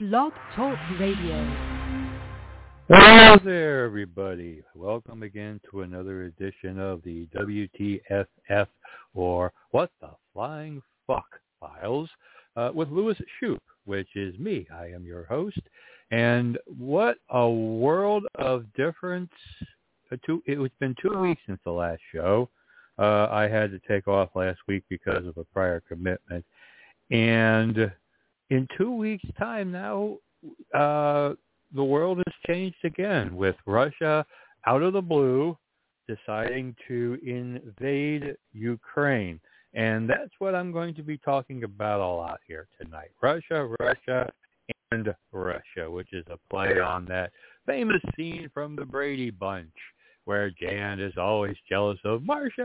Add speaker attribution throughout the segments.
Speaker 1: Blog Talk Radio.
Speaker 2: Hello there, everybody. Welcome again to another edition of the WTFF, or What the Flying Fuck Files, with Louis Shoup, which is me. I am your host. And what a world of difference. It's been 2 weeks since the last show. I had to take off last week because of a prior commitment. And in 2 weeks' time now, the world has changed again, with Russia out of the blue deciding to invade Ukraine. And that's what I'm going to be talking about a lot here tonight. Russia, and Russia, which is a play on that famous scene from the Brady Bunch, where Jan is always jealous of Marcia.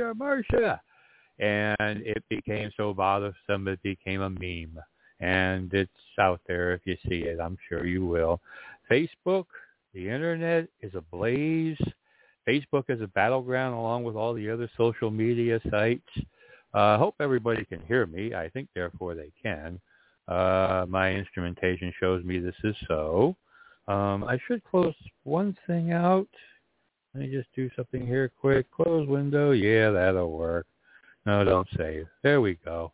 Speaker 2: And it became so bothersome it became a meme. And it's out there if you see it. I'm sure you will. Facebook, the internet is ablaze. Facebook is a battleground along with all the other social media sites. I hope everybody can hear me. I think, therefore, they can. My instrumentation shows me this is so. I should close one thing out. Let me just do something here quick. Close window. Yeah, that'll work. No, don't save. There we go.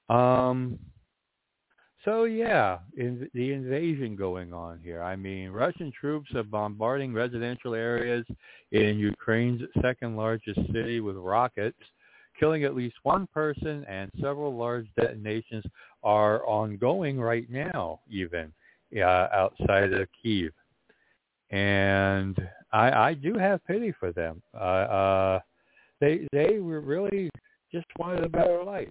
Speaker 2: So, yeah, the invasion going on here. I mean, Russian troops are bombarding residential areas in Ukraine's second largest city with rockets, killing at least one person, and several large detonations are ongoing right now, even outside of Kyiv. And I do have pity for them. They were really just wanted a better life.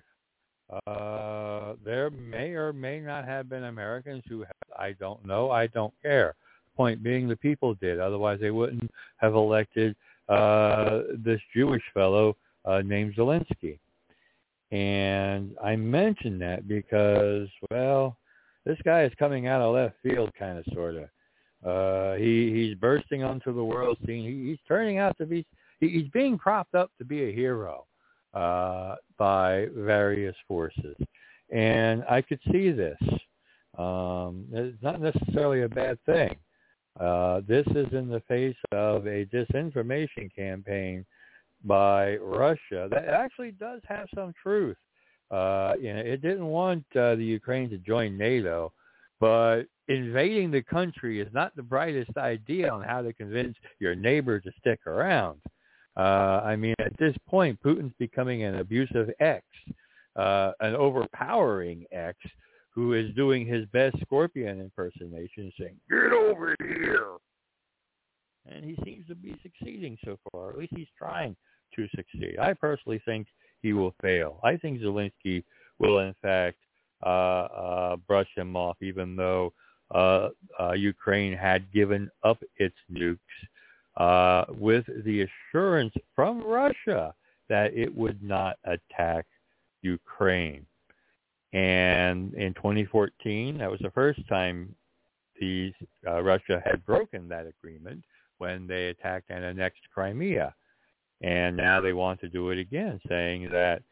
Speaker 2: There may or may not have been Americans who have, I don't know, I don't care. Point being, the people did. Otherwise, they wouldn't have elected this Jewish fellow named Zelensky. And I mention that because, well, this guy is coming out of left field, kind of, sort of. He's bursting onto the world scene. He's turning out to be, he's being propped up to be a hero by various forces. And I could see this. It's not necessarily a bad thing. This is in the face of a disinformation campaign by Russia that actually does have some truth. It didn't want the Ukraine to join NATO, but invading the country is not the brightest idea on how to convince your neighbor to stick around. I mean, at this point, Putin's becoming an abusive ex, an overpowering ex, who is doing his best Scorpion impersonation, saying, "Get over here!" And he seems to be succeeding so far. At least he's trying to succeed. I personally think he will fail. I think Zelensky will, in fact, brush him off, even though Ukraine had given up its nukes, with the assurance from Russia that it would not attack Ukraine. And in 2014, that was the first time Russia had broken that agreement, when they attacked and annexed Crimea. And now they want to do it again, saying that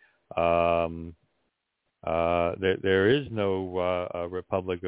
Speaker 2: there is no Republic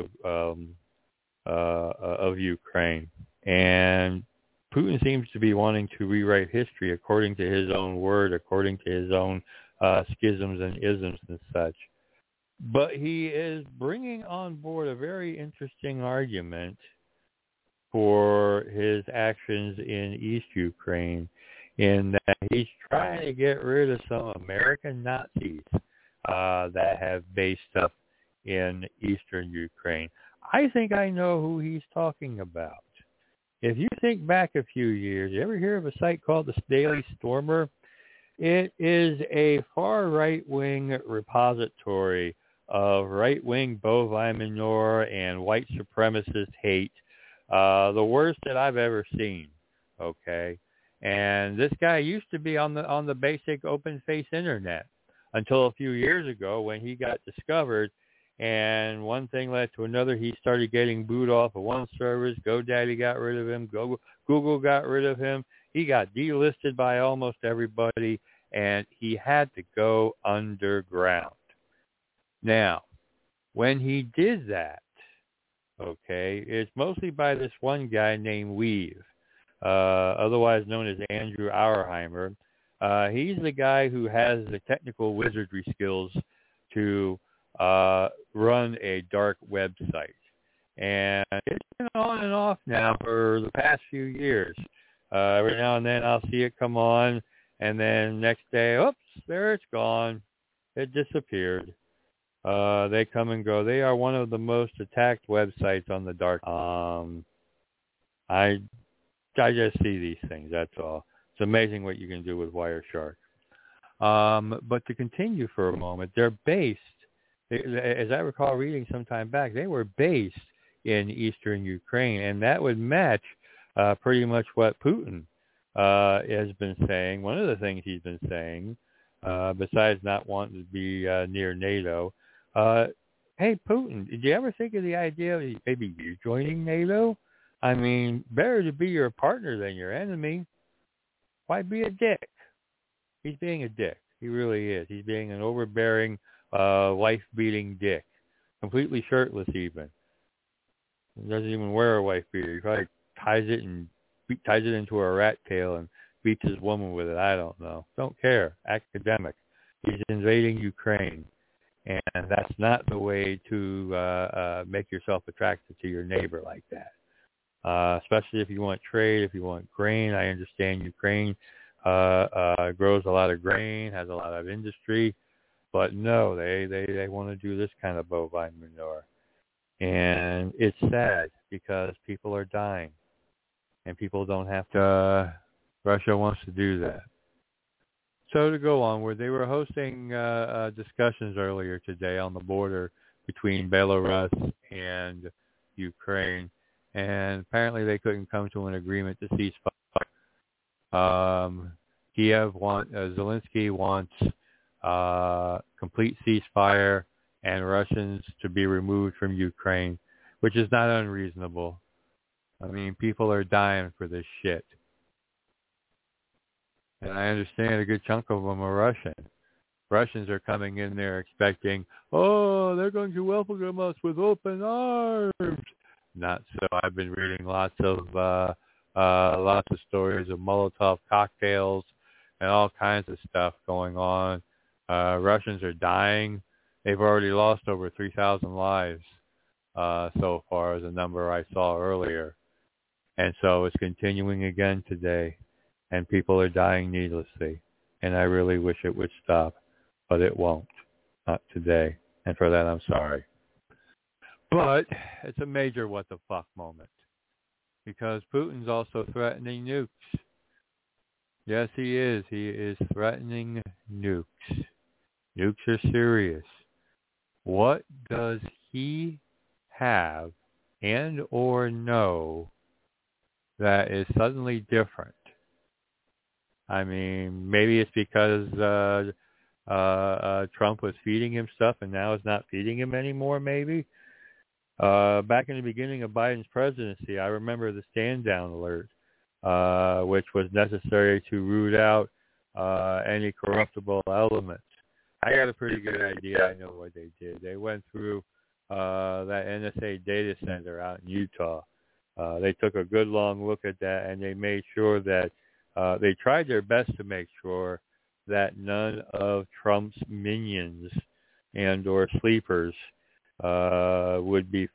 Speaker 2: of Ukraine. And Putin seems to be wanting to rewrite history according to his own word, according to his own schisms and isms and such. But he is bringing on board a very interesting argument for his actions in East Ukraine, in that he's trying to get rid of some American Nazis that have based up in eastern Ukraine. I think I know who he's talking about. If you think back a few years, you ever hear of a site called the Daily Stormer? It is a far right-wing repository of right-wing bovine manure and white supremacist hate, the worst that I've ever seen, okay? And this guy used to be on the basic open-face internet until a few years ago, when he got discovered, and one thing led to another. He started getting booed off of one service. GoDaddy got rid of him. Google got rid of him. He got delisted by almost everybody, and he had to go underground. Now, when he did that, okay, it's mostly by this one guy named Weave, otherwise known as Andrew Auerheimer. He's the guy who has the technical wizardry skills to run a dark website. And it's been on and off now for the past few years. Every now and then I'll see it come on, and then next day, oops, there it's gone. It disappeared. They come and go. They are one of the most attacked websites on the dark. I just see these things. That's all. It's amazing what you can do with Wireshark. But to continue for a moment, they're based, as I recall reading some time back, they were based in eastern Ukraine, and that would match pretty much what Putin has been saying. One of the things he's been saying, besides not wanting to be near NATO, hey, Putin, did you ever think of the idea of maybe you joining NATO? I mean, better to be your partner than your enemy. Why be a dick? He's being a dick. He really is. He's being an overbearing, wife-beating dick. Completely shirtless even. He doesn't even wear a wife beater. He probably ties it into a rat tail and beats his woman with it. I don't know. Don't care. Academic. He's invading Ukraine. And that's not the way to make yourself attractive to your neighbor like that. Especially if you want trade, if you want grain. I understand Ukraine grows a lot of grain, has a lot of industry, but no, they want to do this kind of bovine manure. And it's sad because people are dying, and people don't have to. Russia wants to do that. So to go onward, they were hosting discussions earlier today on the border between Belarus and Ukraine, and apparently they couldn't come to an agreement to cease fire. Zelensky wants complete ceasefire and Russians to be removed from Ukraine, which is not unreasonable. I mean, people are dying for this shit. And I understand a good chunk of them are Russian. Russians are coming in there expecting, oh, they're going to welcome us with open arms. Not so. I've been reading lots of stories of Molotov cocktails and all kinds of stuff going on. Russians are dying. They've already lost over 3,000 lives so far, as a number I saw earlier. And so it's continuing again today. And people are dying needlessly. And I really wish it would stop. But it won't. Not today. And for that, I'm sorry. But it's a major what the fuck moment. Because Putin's also threatening nukes. Yes, he is. He is threatening nukes. Nukes are serious. What does he have and or know that is suddenly different? I mean, maybe it's because Trump was feeding him stuff and now is not feeding him anymore, maybe. Back in the beginning of Biden's presidency, I remember the stand-down alert, which was necessary to root out any corruptible elements. I got a pretty good idea. I know what they did. They went through that NSA data center out in Utah. They took a good long look at that, and they made sure that they tried their best to make sure that none of Trump's minions and or sleepers would be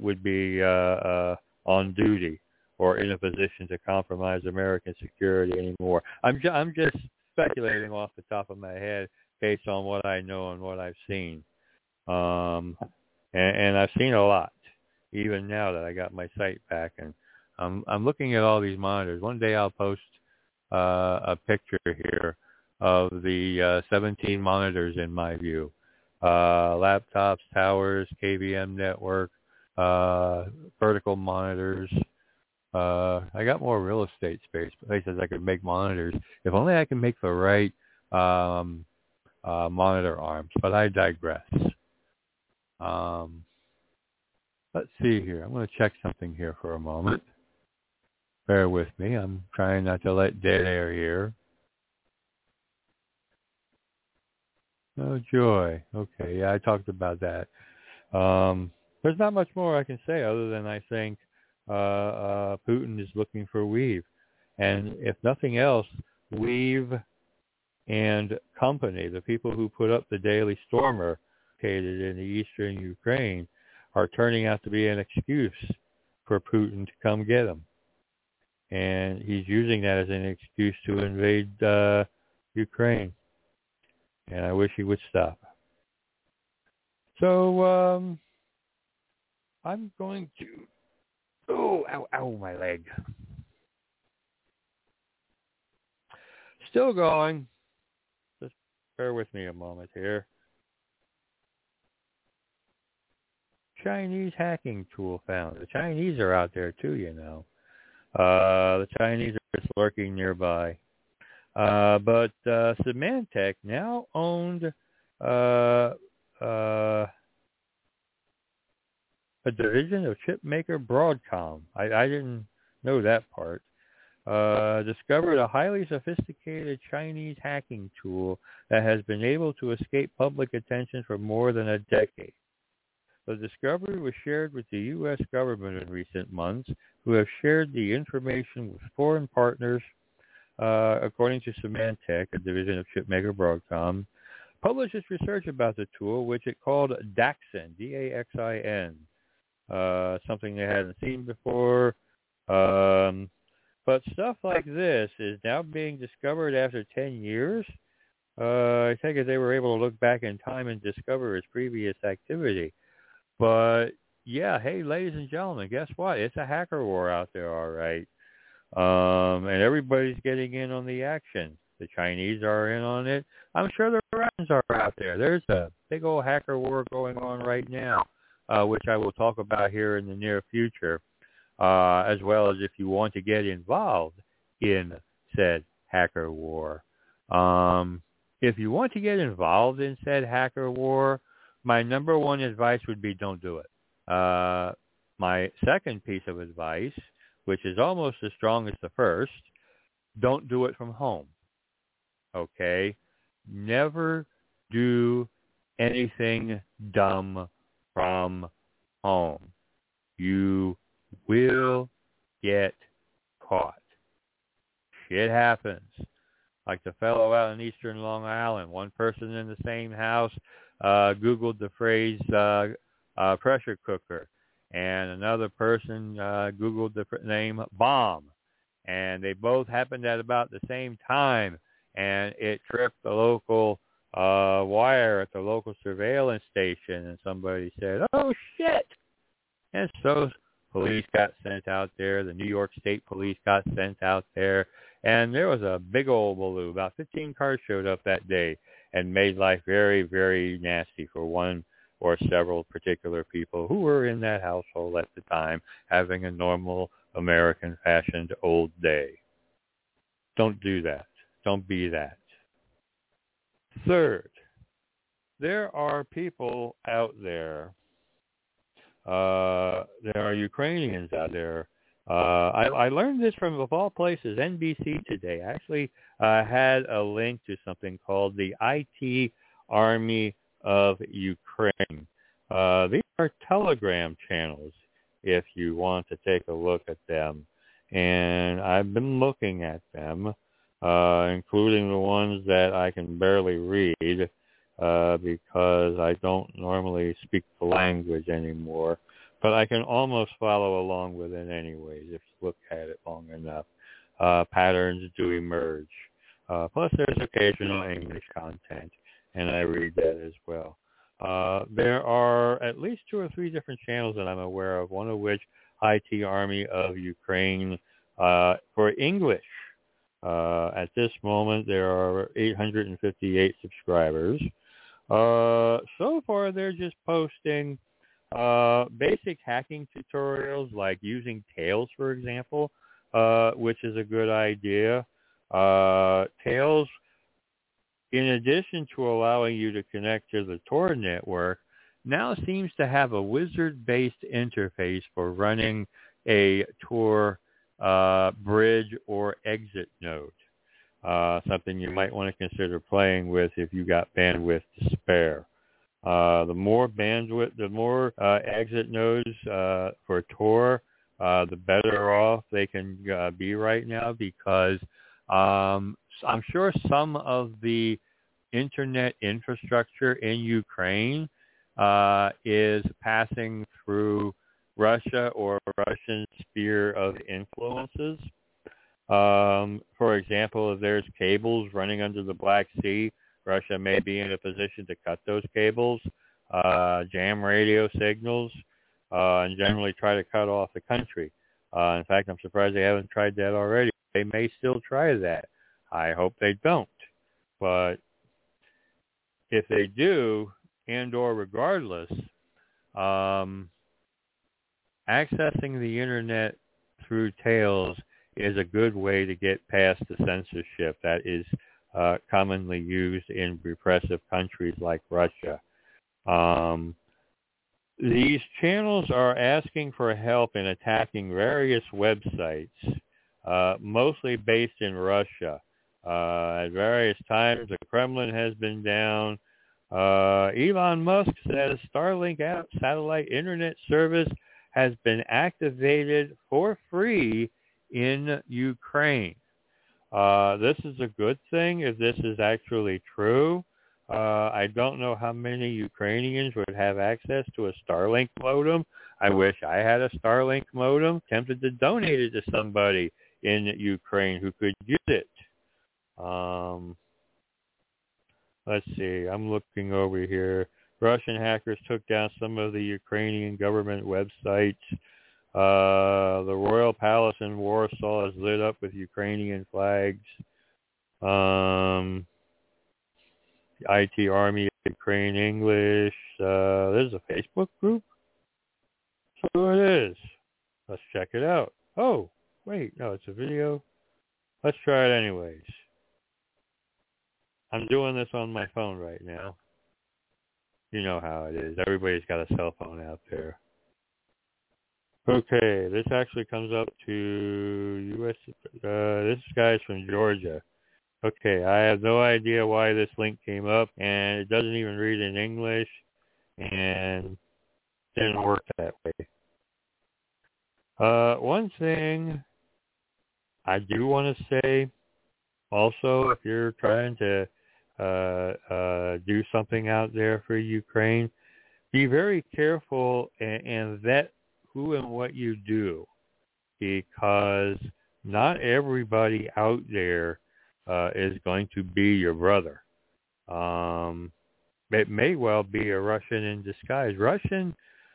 Speaker 2: on duty or in a position to compromise American security anymore. I'm just speculating off the top of my head based on what I know and what I've seen. And I've seen a lot, even now that I got my sight back. And I'm looking at all these monitors. One day I'll post a picture here of the 17 monitors in my view. Laptops, towers, KVM network, vertical monitors. I got more real estate space, places I could make monitors. If only I can make the right monitor arms, but I digress. Let's see here. I'm going to check something here for a moment. Bear with me. I'm trying not to let dead air here. Oh, joy. Okay, yeah, I talked about that. there's not much more I can say other than I think Putin is looking for Weave. And if nothing else, Weave and company, the people who put up the Daily Stormer located in the eastern Ukraine, are turning out to be an excuse for Putin to come get them. And he's using that as an excuse to invade Ukraine. And I wish he would stop. So I'm going to... Oh, ow, my leg. Still going. Just bear with me a moment here. Chinese hacking tool found. The Chinese are out there too, you know. The Chinese are just lurking nearby. But Symantec now owned a division of chip maker Broadcom. I didn't know that part. Discovered a highly sophisticated Chinese hacking tool that has been able to escape public attention for more than a decade. The discovery was shared with the U.S. government in recent months, who have shared the information with foreign partners, according to Symantec, a division of chipmaker Broadcom, published its research about the tool, which it called Daxin, D-A-X-I-N, something they hadn't seen before. But stuff like this is now being discovered after 10 years. I think they were able to look back in time and discover its previous activity. But, yeah, hey, ladies and gentlemen, guess what? It's a hacker war out there, all right. And everybody's getting in on the action. The Chinese are in on it. I'm sure the Russians are out there. There's a big old hacker war going on right now, which I will talk about here in the near future, as well as if you want to get involved in said hacker war. If you want to get involved in said hacker war, my number one advice would be don't do it. My second piece of advice, which is almost as strong as the first, don't do it from home. Okay? Never do anything dumb from home. You will get caught. Shit happens. Like the fellow out in eastern Long Island, one person in the same house Googled the phrase pressure cooker, and another person Googled the name bomb, and they both happened at about the same time, and it tripped the local wire at the local surveillance station, and somebody said, "Oh shit!" And so police got sent out there. The New York State Police got sent out there, and there was a big old baloo. About 15 cars showed up that day and made life very, very nasty for one or several particular people who were in that household at the time, having a normal American-fashioned old day. Don't do that. Don't be that. Third, there are people out there. There are Ukrainians out there. I learned this from, of all places, NBC today. I actually had a link to something called the IT Army of Ukraine. These are Telegram channels, if you want to take a look at them. And I've been looking at them, including the ones that I can barely read, because I don't normally speak the language anymore. But I can almost follow along with it anyways if you look at it long enough. Patterns do emerge. Plus there's occasional English content, and I read that as well. There are at least 2 or 3 different channels that I'm aware of, one of which IT Army of Ukraine for English. At this moment, there are 858 subscribers. So far, they're just posting basic hacking tutorials like using Tails, for example, which is a good idea. Tails, in addition to allowing you to connect to the Tor network, now seems to have a wizard-based interface for running a Tor bridge or exit node. Something you might want to consider playing with if you got bandwidth to spare. The more bandwidth, the more exit nodes for Tor, the better off they can be right now, because I'm sure some of the internet infrastructure in Ukraine is passing through Russia or Russian sphere of influences. For example, if there's cables running under the Black Sea, Russia may be in a position to cut those cables, jam radio signals, and generally try to cut off the country. In fact, I'm surprised they haven't tried that already. They may still try that. I hope they don't. But if they do, and or regardless, accessing the internet through Tails is a good way to get past the censorship that is commonly used in repressive countries like Russia. These channels are asking for help in attacking various websites, mostly based in Russia. At various times, the Kremlin has been down. Elon Musk says Starlink satellite internet service has been activated for free in Ukraine. This is a good thing if this is actually true. I don't know how many Ukrainians would have access to a Starlink modem. I wish I had a Starlink modem. Tempted to donate it to somebody in Ukraine who could use it. Let's see. I'm looking over here. Russian hackers took down some of the Ukrainian government websites. The Royal Palace in Warsaw is lit up with Ukrainian flags. IT Army of Ukraine English. There's a Facebook group. So it is. Let's check it out. Oh, wait. No, it's a video. Let's try it anyways. I'm doing this on my phone right now. You know how it is. Everybody's got a cell phone out there. Okay, this actually comes up to U.S. This guy's from Georgia. Okay, I have no idea why this link came up, and it doesn't even read in English, and it didn't work that way. One thing I do want to say, also, if you're trying to do something out there for Ukraine, be very careful and vet who and what you do, because not everybody out there is going to be your brother. It may well be a Russian in disguise. Russian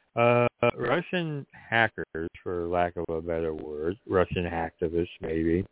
Speaker 2: hackers, for lack of a better word, Russian hacktivists maybe,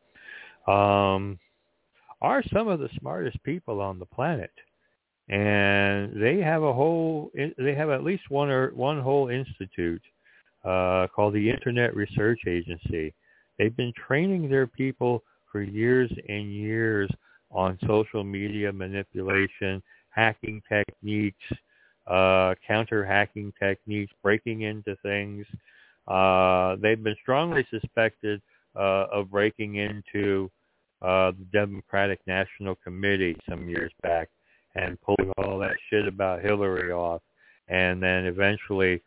Speaker 2: are some of the smartest people on the planet. And they have at least one whole institute called the Internet Research Agency. They've been training their people for years and years on social media manipulation, hacking techniques, counter-hacking techniques, breaking into things. They've been strongly suspected of breaking into the Democratic National Committee some years back and pulling all that shit about Hillary off, and then eventually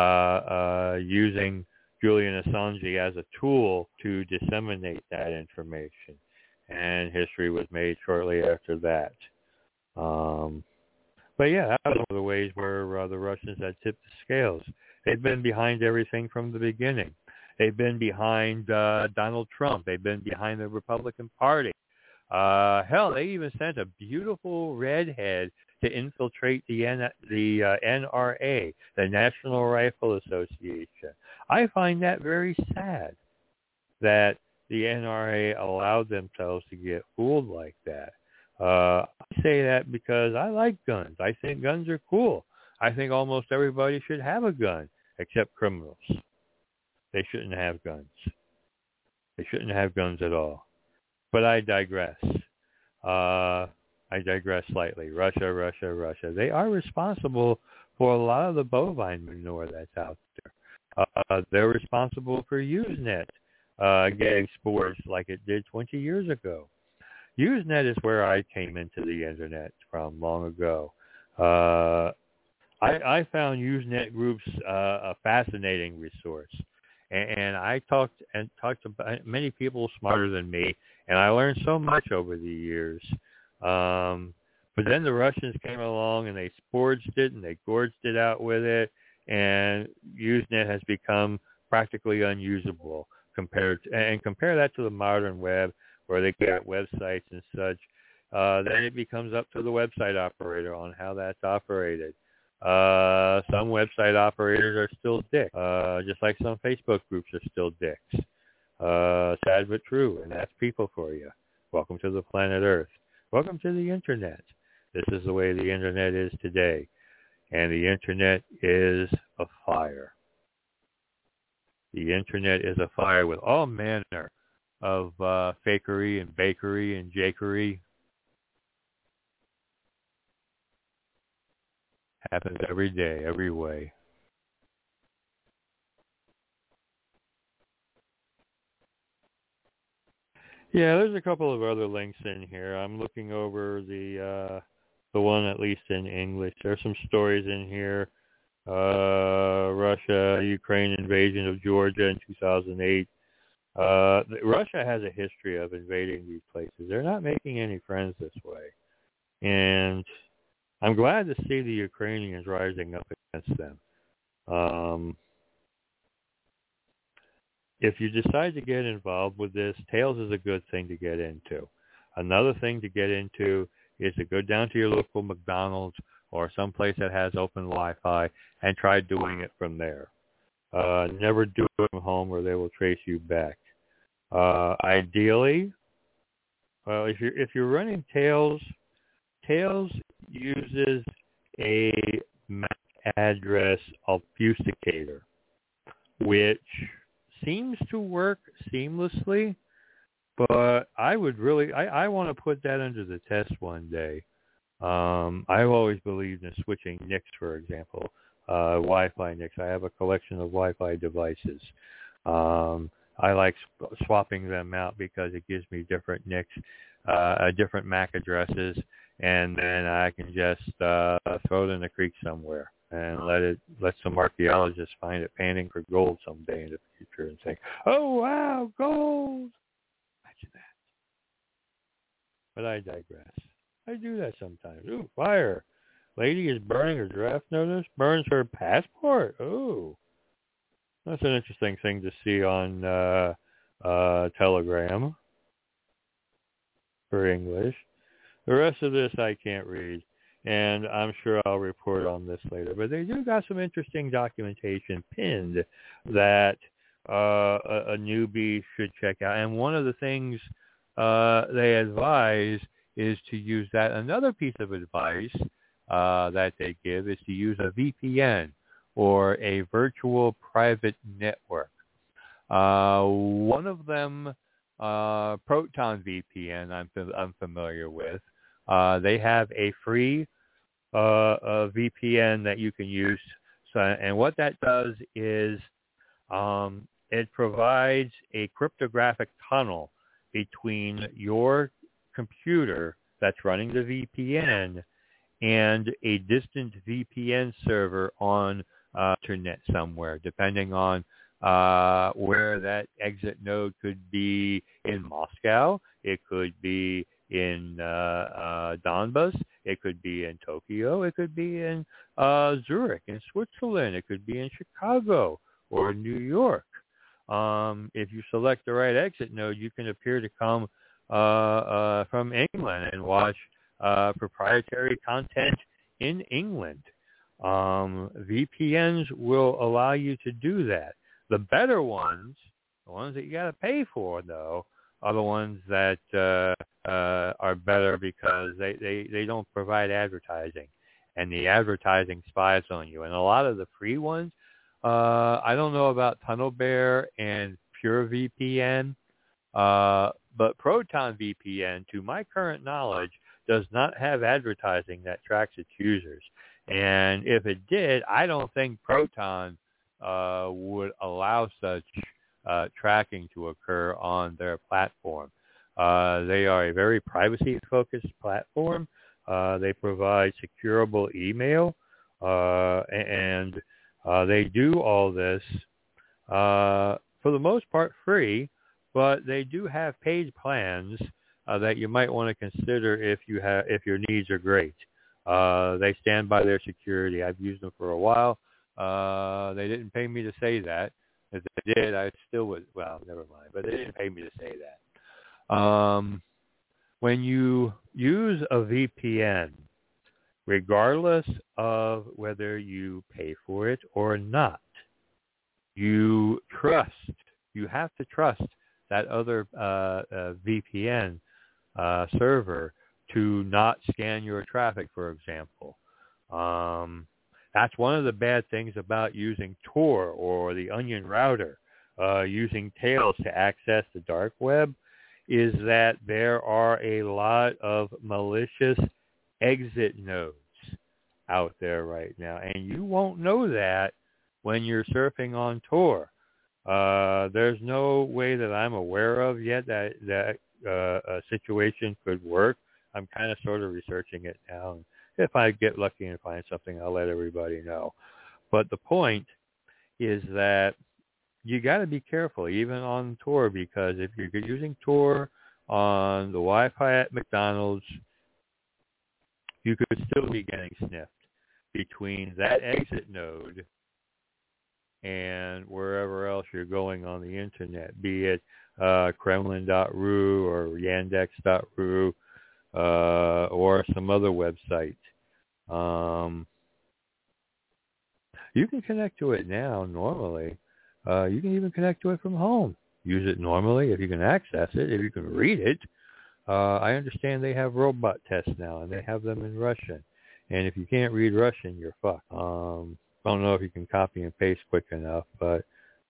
Speaker 2: using Julian Assange as a tool to disseminate that information. And history was made shortly after that. But yeah, that was one of the ways where the Russians had tipped the scales. They've been behind everything from the beginning. They've been behind Donald Trump. They've been behind the Republican Party. Hell, they even sent a beautiful redhead to infiltrate the NRA, the National Rifle Association. I find that very sad that the NRA allowed themselves to get fooled like that. I say that because I like guns. I think guns are cool. I think almost everybody should have a gun, except criminals. They shouldn't have guns. They shouldn't have guns at all. But I digress. I digress slightly. Russia. They are responsible for a lot of the bovine manure that's out there. They're responsible for Usenet getting spores like it did 20 years ago. Usenet is where I came into the internet from long ago. I found Usenet groups a fascinating resource, and I talked to many people smarter than me, and I learned so much over the years. But then the Russians came along and they forged it and they gorged it out with it, and Usenet has become practically unusable compare that to the modern web where they get websites and such. Then it becomes up to the website operator on how that's operated. Some website operators are still dicks, just like some Facebook groups are still dicks. Sad but true, and that's people for you. Welcome to the planet Earth. Welcome to the Internet. This is the way the Internet is today, and the Internet is a fire. The Internet is a fire with all manner of fakery and bakery and jakery. Happens every day, every way. Yeah, there's a couple of other links in here. I'm looking over the one at least in English. There's some stories in here. Russia, Ukraine invasion of Georgia in 2008. Russia has a history of invading these places. They're not making any friends this way. And I'm glad to see the Ukrainians rising up against them. If you decide to get involved with this, Tails is a good thing to get into. Another thing to get into is to go down to your local McDonald's or someplace that has open Wi-Fi and try doing it from there. Never do it from home or they will trace you back. Ideally, well, if you're running Tails uses a MAC address obfuscator, which seems to work seamlessly, but I want to put that under the test one day. I've always believed in switching NICs, for example, Wi-Fi NICs. I have a collection of Wi-Fi devices. I like swapping them out because it gives me different NICs, different MAC addresses, and then I can just throw it in the creek somewhere and let some archaeologists find it panning for gold someday in the future and say, "Oh wow, gold!" Imagine that. But I digress. I do that sometimes. Ooh, fire! Lady is burning her draft notice. Burns her passport. Ooh, that's an interesting thing to see on Telegram for English. The rest of this I can't read, and I'm sure I'll report on this later. But they do got some interesting documentation pinned that a newbie should check out. And one of the things they advise is to use that. Another piece of advice that they give is to use a VPN or a virtual private network. One of them, Proton VPN, I'm familiar with. They have a free VPN that you can use. So, and what that does is it provides a cryptographic tunnel between your computer that's running the VPN and a distant VPN server on internet somewhere, depending on where that exit node could be in Moscow. It could be in Donbas. It could be in Tokyo. It could be in Zurich in Switzerland. It could be in Chicago or New York. If you select the right exit node, you can appear to come from England and watch proprietary content in England. VPNs will allow you to do that. The better ones, the ones that you got to pay for, though, are the ones that are better because they don't provide advertising, and the advertising spies on you. And a lot of the free ones, I don't know about TunnelBear and PureVPN, but Proton VPN, to my current knowledge, does not have advertising that tracks its users. And if it did, I don't think Proton would allow such tracking to occur on their platform. They are a very privacy-focused platform. They provide securable email. and they do all this for the most part free, but they do have paid plans that you might want to consider if your needs are great. They stand by their security. I've used them for a while. They didn't pay me to say that. If they did, I still would. Well, never mind. But they didn't pay me to say that. When you use a VPN, regardless of whether you pay for it or not, you have to trust that other VPN server to not scan your traffic, for example. That's one of the bad things about using Tor or the Onion router, using Tails to access the dark web, is that there are a lot of malicious exit nodes out there right now, and you won't know that when you're surfing on Tor. There's no way that I'm aware of yet that a situation could work. I'm kind of sort of researching it now. And if I get lucky and find something, I'll let everybody know. But the point is that you got to be careful, even on Tor, because if you're using Tor on the Wi-Fi at McDonald's, you could still be getting sniffed between that exit node and wherever else you're going on the internet, be it Kremlin.ru or Yandex.ru or some other website. You can connect to it now normally. You can even connect to it from home. Use it normally if you can access it, if you can read it. I understand they have robot tests now, and they have them in Russian. And if you can't read Russian, you're fucked. I don't know if you can copy and paste quick enough, but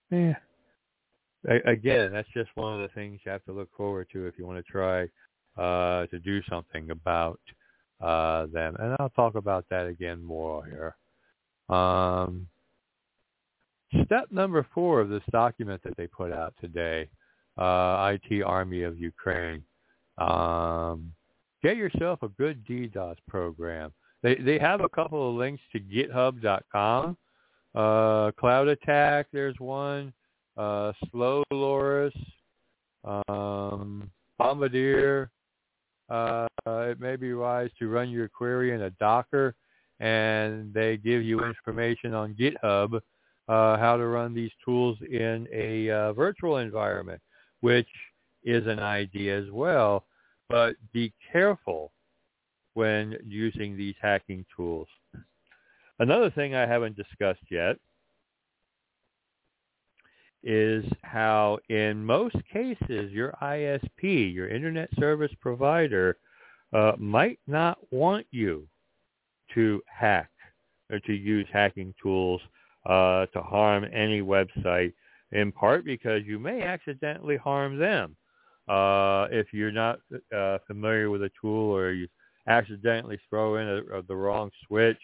Speaker 2: again, that's just one of the things you have to look forward to if you want to try to do something about them. And I'll talk about that again more here. Step number 4 of this document that they put out today, IT Army of Ukraine. Get yourself a good DDoS program. They have a couple of links to github.com. Cloud Attack, there's one. Slow Loris. Bombardier. It may be wise to run your query in a Docker, and they give you information on GitHub how to run these tools in a virtual environment, which is an idea as well. But be careful when using these hacking tools. Another thing I haven't discussed yet is how in most cases your ISP, your internet service provider, might not want you to hack or to use hacking tools to harm any website, in part because you may accidentally harm them. If you're not familiar with a tool, or you accidentally throw in the wrong switch.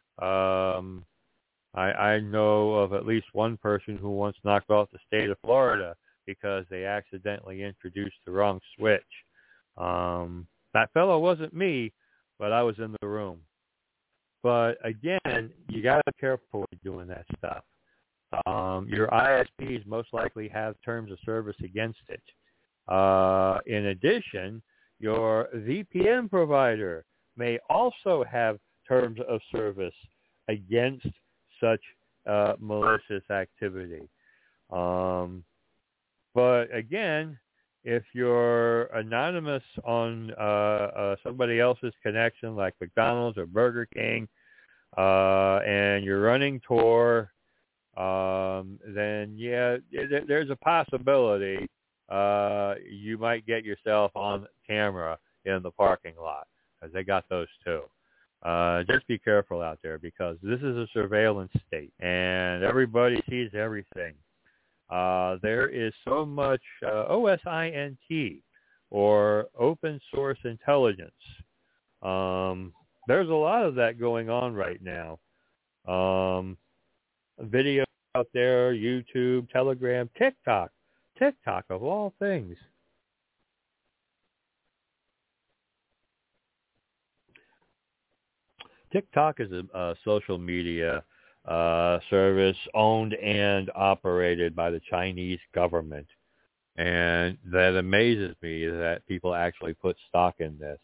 Speaker 2: I know of at least one person who once knocked off the state of Florida because they accidentally introduced the wrong switch. That fellow wasn't me, but I was in the room. But again, you got to be careful with doing that stuff. Your ISPs most likely have terms of service against it. In addition, your VPN provider may also have terms of service against such malicious activity. But again, if you're anonymous on somebody else's connection, like McDonald's or Burger King, and you're running Tor, then yeah, there's a possibility you might get yourself on camera in the parking lot, because they got those too. Just be careful out there, because this is a surveillance state and everybody sees everything. There is so much OSINT, or open source intelligence. There's a lot of that going on right now. Video out there, YouTube, Telegram, TikTok of all things. TikTok is a social media service owned and operated by the Chinese government. And that amazes me that people actually put stock in this.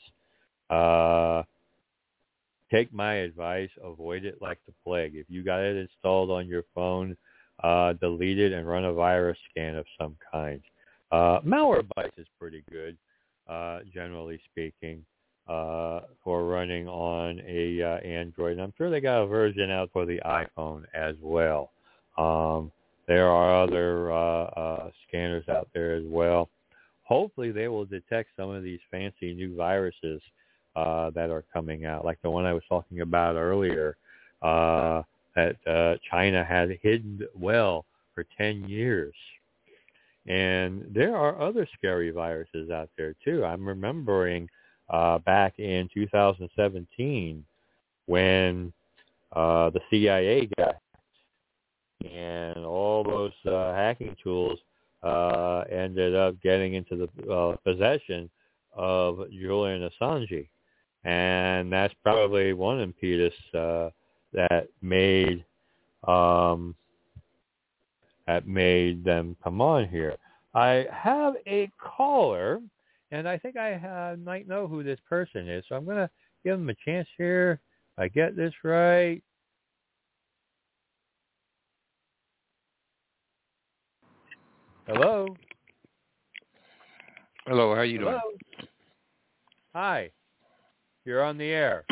Speaker 2: Take my advice, avoid it like the plague. If you got it installed on your phone, delete it and run a virus scan of some kind. Malwarebytes is pretty good, generally speaking, for running on a Android. And I'm sure they got a version out for the iPhone as well. There are other scanners out there as well. Hopefully they will detect some of these fancy new viruses that are coming out, like the one I was talking about earlier that China had hidden well for 10 years. And there are other scary viruses out there, too. I'm remembering back in 2017 when the CIA got hacked, and all those hacking tools ended up getting into the possession of Julian Assange. And that's probably one impetus that made them come on here. I have a caller, and I think I might know who this person is, so I'm going to give him a chance here. If I get this right. Hello?
Speaker 3: Hello, how you doing?
Speaker 2: Hi. You're on the air.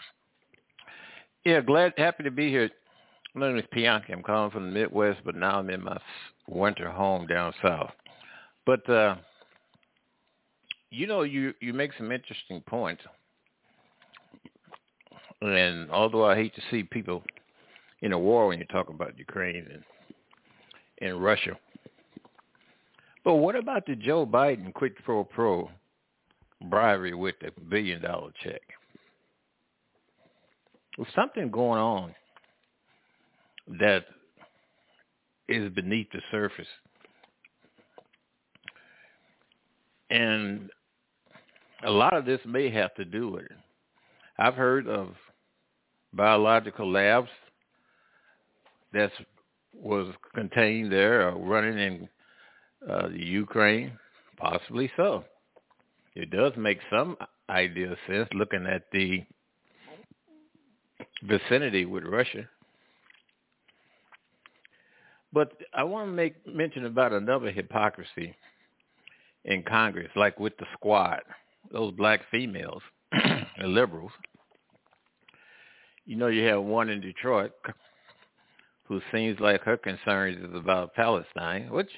Speaker 3: Yeah, happy to be here. My name is Bianchi. I'm calling from the Midwest, but now I'm in my winter home down south. But, you make some interesting points. And although I hate to see people in a war when you talk about Ukraine and Russia, but what about the Joe Biden quid pro quo bribery with the $1 billion check? There's something going on that is beneath the surface. And a lot of this may have to do with it. I've heard of biological labs that was contained there or running in the Ukraine, possibly so. It does make some idea sense looking at the vicinity with Russia. But I want to make mention about another hypocrisy in Congress, like with the squad, those black females, the liberals. You have one in Detroit who seems like her concerns is about Palestine, which,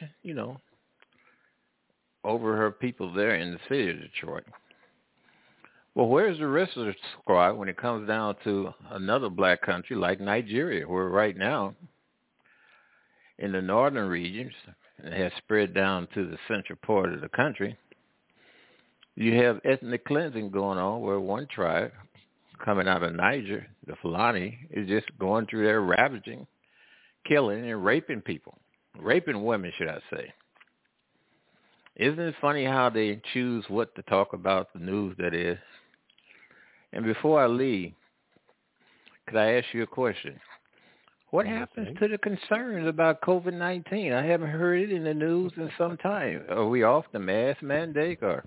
Speaker 3: over her people there in the city of Detroit. Well, where's the rest of the squad when it comes down to another black country like Nigeria, where right now in the northern regions, it has spread down to the central part of the country, you have ethnic cleansing going on where one tribe coming out of Niger, the Fulani, is just going through there ravaging, killing, and raping people. Raping women, should I say. Isn't it funny how they choose what to talk about, the news that is? And before I leave, could I ask you a question? What happens to the concerns about COVID-19? I haven't heard it in the news in some time. Are we off the mask mandate, or?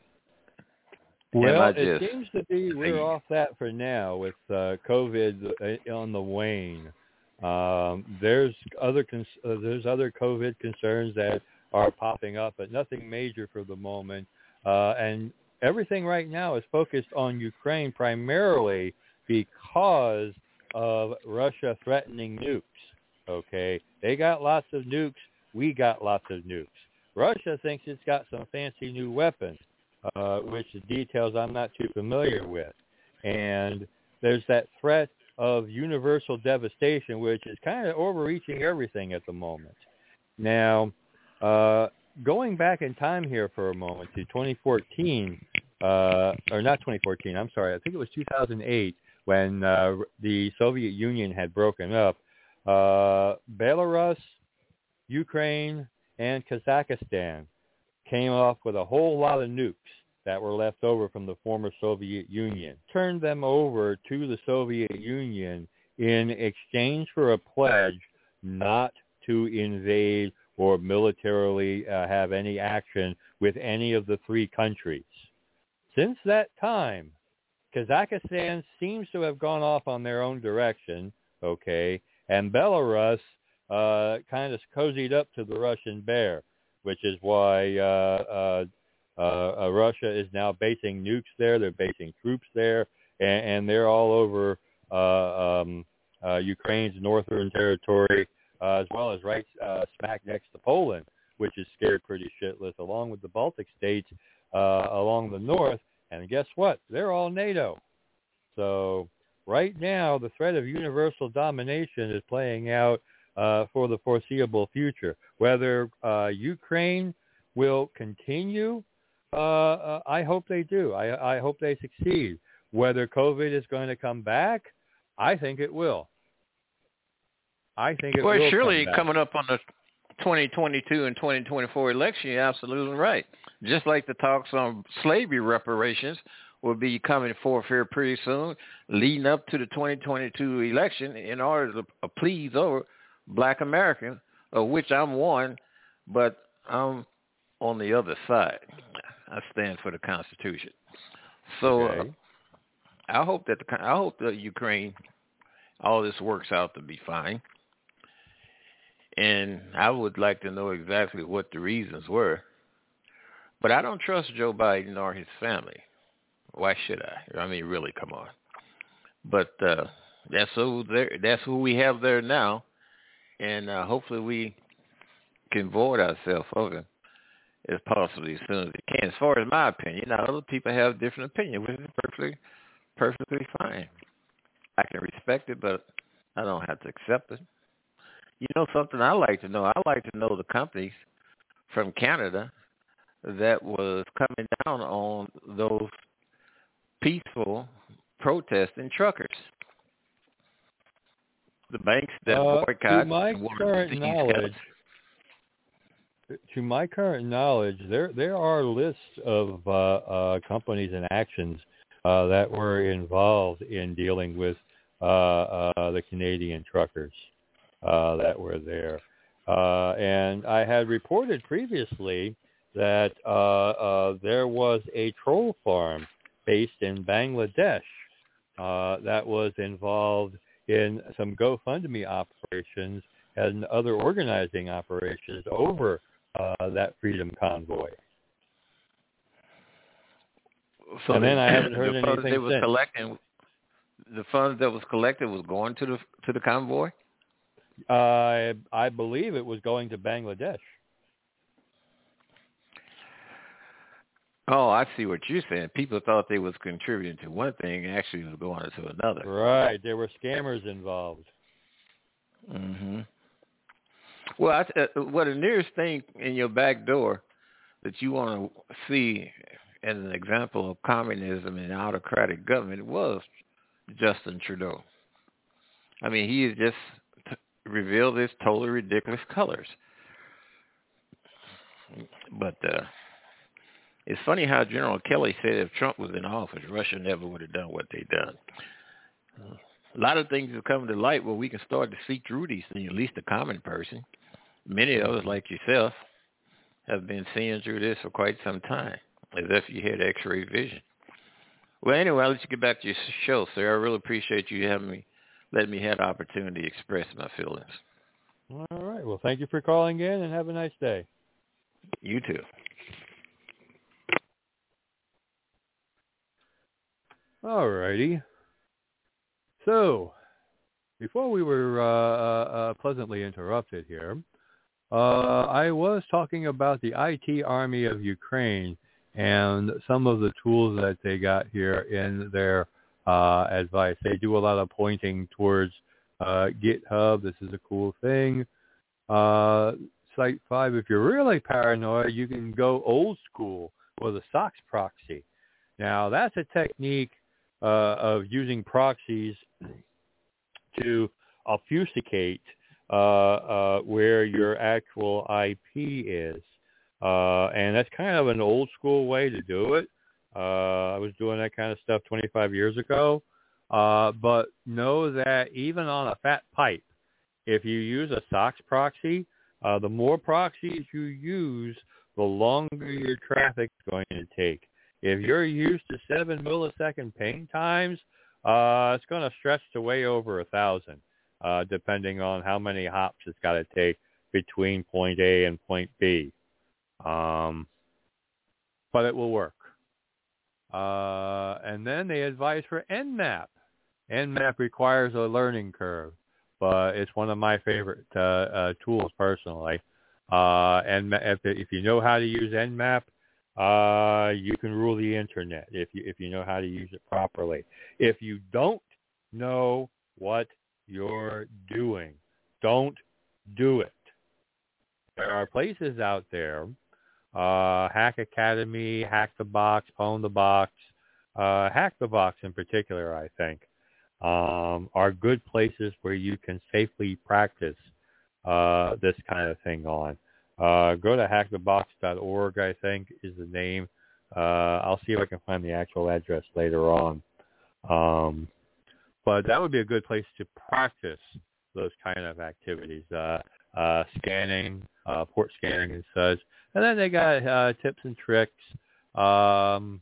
Speaker 2: Well, it seems to be we're off that for now with COVID on the wane. There's other COVID concerns that are popping up, but nothing major for the moment. And everything right now is focused on Ukraine primarily because of Russia threatening nukes. Okay, they got lots of nukes. We got lots of nukes. Russia thinks it's got some fancy new weapons, which the details I'm not too familiar with. And there's that threat of universal devastation, which is kind of overreaching everything at the moment. Now, going back in time here for a moment to 2014, or not 2014, I'm sorry, I think it was 2008 when the Soviet Union had broken up. Belarus, Ukraine, and Kazakhstan came off with a whole lot of nukes that were left over from the former Soviet Union, turned them over to the Soviet Union in exchange for a pledge not to invade or militarily have any action with any of the three countries. Since that time, Kazakhstan seems to have gone off on their own direction, okay, and Belarus kind of cozied up to the Russian bear, which is why Russia is now basing nukes there. They're basing troops there, and they're all over Ukraine's northern territory, as well as right smack next to Poland, which is scared pretty shitless, along with the Baltic states along the north. And guess what? They're all NATO. So right now, the threat of universal domination is playing out for the foreseeable future. Whether Ukraine will continue, I hope they do. I hope they succeed. Whether COVID is going to come back, I think it will. I think it will.
Speaker 3: Well, surely
Speaker 2: come back.
Speaker 3: Coming up on the 2022 and 2024 election, you're absolutely right. Just like the talks on slavery reparations will be coming forth here pretty soon, leading up to the 2022 election, in order to please over Black Americans, of which I'm one, but I'm on the other side. I stand for the Constitution. So
Speaker 2: Okay.
Speaker 3: I hope that Ukraine, all this works out to be fine. And I would like to know exactly what the reasons were. But I don't trust Joe Biden or his family. Why should I? I mean, really, come on. But that's who we have there now. And hopefully we can void ourselves of him as possibly as soon as we can. As far as my opinion, now other people have different opinions, which is perfectly fine. I can respect it, but I don't have to accept it. You know something I like to know? I like to know the companies from Canada that was coming down on those peaceful protesting truckers. The banks that boycott.
Speaker 2: To my current knowledge, there are lists of companies and actions that were involved in dealing with the Canadian truckers that were there. And I had reported previously that there was a troll farm based in Bangladesh that was involved in some GoFundMe operations and other organizing operations over that freedom convoy.
Speaker 3: So
Speaker 2: and then I haven't heard anything since.
Speaker 3: The funds that was collected was going to the convoy?
Speaker 2: I believe it was going to Bangladesh.
Speaker 3: Oh, I see what you're saying. People thought they was contributing to one thing, actually was going to another.
Speaker 2: Right. There were scammers involved.
Speaker 3: Mm-hmm. Well, what the nearest thing in your back door that you want to see as an example of communism and autocratic government was Justin Trudeau. I mean, he has just revealed his totally ridiculous colors. But it's funny how General Kelly said if Trump was in office, Russia never would have done what they done. A lot of things have come to light where we can start to see through these things, at least the common person. Many of us, like yourself, have been seeing through this for quite some time, as if you had X-ray vision. Well, anyway, I'll let you get back to your show, sir. I really appreciate you letting me have the opportunity to express my feelings.
Speaker 2: All right. Well, thank you for calling in, and have a nice day.
Speaker 3: You too.
Speaker 2: All righty. So, before we were pleasantly interrupted here, I was talking about the IT Army of Ukraine and some of the tools that they got here in their advice. They do a lot of pointing towards GitHub. This is a cool thing. Site 5, if you're really paranoid, you can go old school with a SOX proxy. Now, that's a technique of using proxies to obfuscate where your actual IP is. And that's kind of an old school way to do it. I was doing that kind of stuff 25 years ago. But know that even on a fat pipe, if you use a SOX proxy, the more proxies you use, the longer your traffic is going to take. If you're used to 7 millisecond ping times, it's going to stretch to way over 1,000, depending on how many hops it's got to take between point A and point B. But it will work. And then they advise for Nmap. Nmap requires a learning curve, but it's one of my favorite tools personally. And if you know how to use Nmap, you can rule the internet if you know how to use it properly. If you don't know what you're doing, don't do it. There are places out there, Hack Academy, Hack the Box, Pwn the Box, Hack the Box in particular, I think, are good places where you can safely practice this kind of thing on. Go to hackthebox.org, I think, is the name. I'll see if I can find the actual address later on. But that would be a good place to practice those kind of activities, scanning, port scanning and such. And then they got tips and tricks. And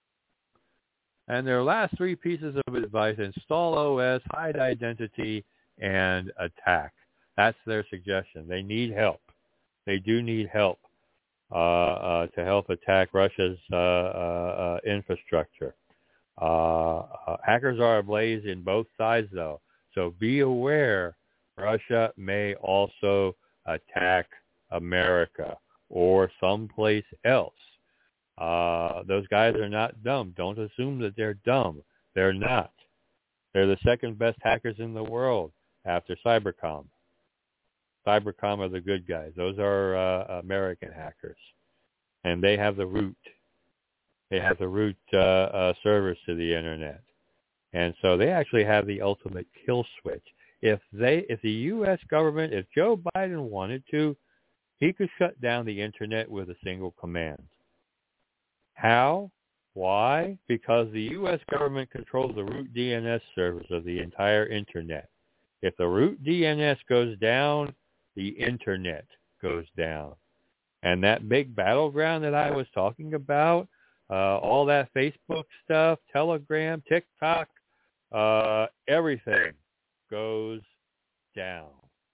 Speaker 2: their last three pieces of advice: install OS, hide identity, and attack. That's their suggestion. They need help. They do need help to help attack Russia's infrastructure. Hackers are ablaze in both sides, though. So be aware Russia may also attack America or someplace else. Those guys are not dumb. Don't assume that they're dumb. They're not. They're the second best hackers in the world after Cybercom. Cybercom are the good guys. Those are American hackers. And they have the root. They have the root servers to the internet. And so they actually have the ultimate kill switch. If the U.S. government, if Joe Biden wanted to, he could shut down the internet with a single command. How? Why? Because the U.S. government controls the root DNS servers of the entire internet. If the root DNS goes down, the internet goes down. And that big battleground that I was talking about, all that Facebook stuff, Telegram, TikTok, everything goes down.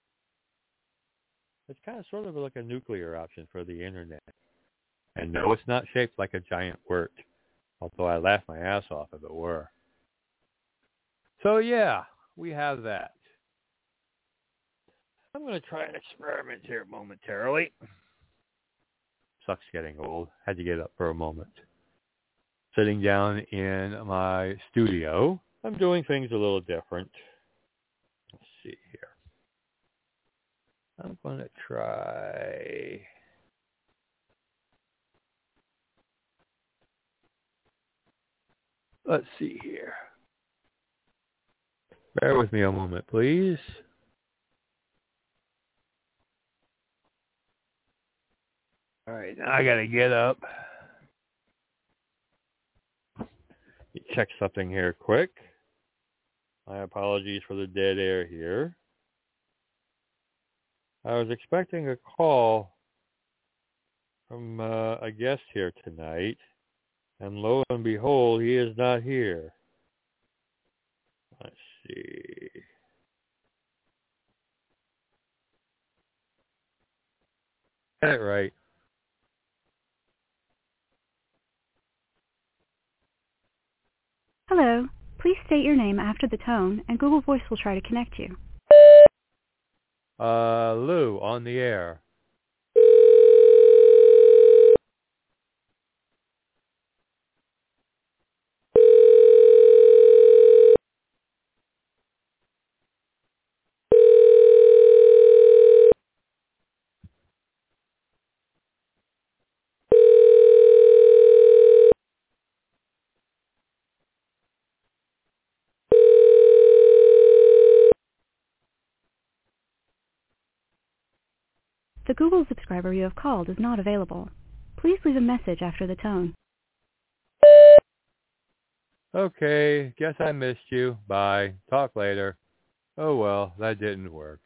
Speaker 2: It's kind of sort of like a nuclear option for the internet. And no, it's not shaped like a giant wort, although I laugh my ass off if it were. So yeah, we have that. I'm going to try an experiment here momentarily. Sucks getting old. Had to get up for a moment. Sitting down in my studio, I'm doing things a little different. Let's see here. I'm going to try... Let's see here. Bear with me a moment, please. All right, now I got to get up. Check something here quick. My apologies for the dead air here. I was expecting a call from a guest here tonight, and lo and behold, he is not here. Let's see. Get it right.
Speaker 4: Hello. Please state your name after the tone, and Google Voice will try to connect you.
Speaker 2: Lou, on the air.
Speaker 4: The Google subscriber you have called is not available. Please leave a message after the tone.
Speaker 2: Okay, guess I missed you. Bye. Talk later. Oh, well, that didn't work.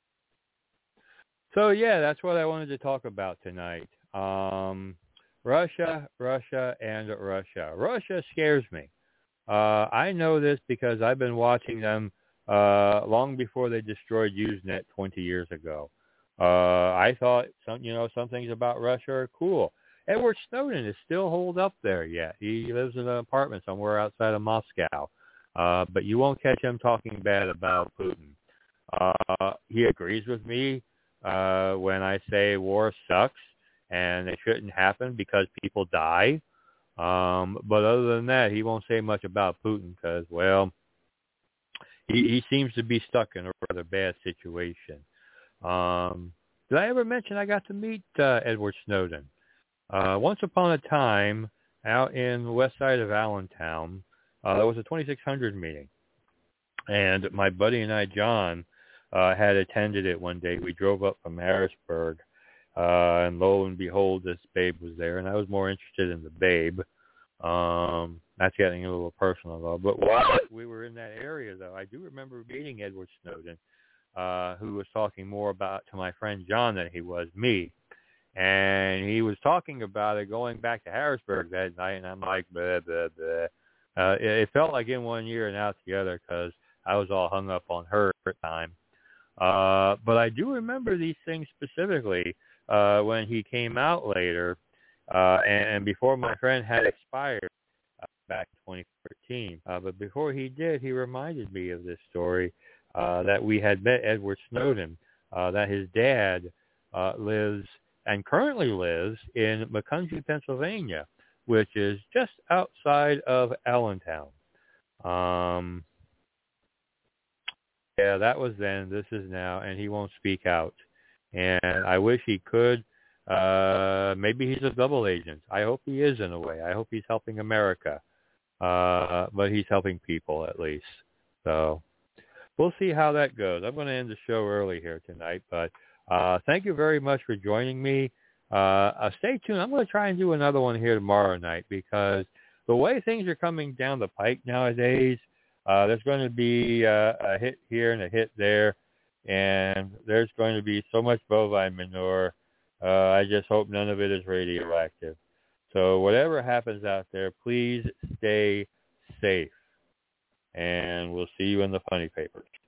Speaker 2: So, yeah, that's what I wanted to talk about tonight. Russia, and Russia. Russia scares me. I know this because I've been watching them long before they destroyed Usenet 20 years ago. I thought some things about Russia are cool. Edward Snowden is still holed up there yet. He lives in an apartment somewhere outside of Moscow. But you won't catch him talking bad about Putin. He agrees with me when I say war sucks and it shouldn't happen because people die. But other than that, he won't say much about Putin because, well, he seems to be stuck in a rather bad situation. Did I ever mention I got to meet Edward Snowden? Once upon a time, out in the west side of Allentown, there was a 2600 meeting. And my buddy and I, John, had attended it one day. We drove up from Harrisburg, and lo and behold, this babe was there. And I was more interested in the babe. That's getting a little personal, though. But while we were in that area, though, I do remember meeting Edward Snowden, who was talking more about to my friend John than he was me. And he was talking about it going back to Harrisburg that night, and I'm like, blah, blah, blah. It felt like in one year and out the other because I was all hung up on her at the time. But I do remember these things specifically when he came out later and before my friend had expired back in 2013. But before he did, he reminded me of this story that we had met Edward Snowden, that his dad lives and currently lives in Macungie, Pennsylvania, which is just outside of Allentown. Yeah, that was then. This is now, and he won't speak out. And I wish he could. Maybe he's a double agent. I hope he is in a way. I hope he's helping America. But he's helping people at least. So we'll see how that goes. I'm going to end the show early here tonight, but thank you very much for joining me. Stay tuned. I'm going to try and do another one here tomorrow night because the way things are coming down the pike nowadays, there's going to be a hit here and a hit there, and there's going to be so much bovine manure. I just hope none of it is radioactive. So whatever happens out there, please stay safe, and we'll see you in the funny papers.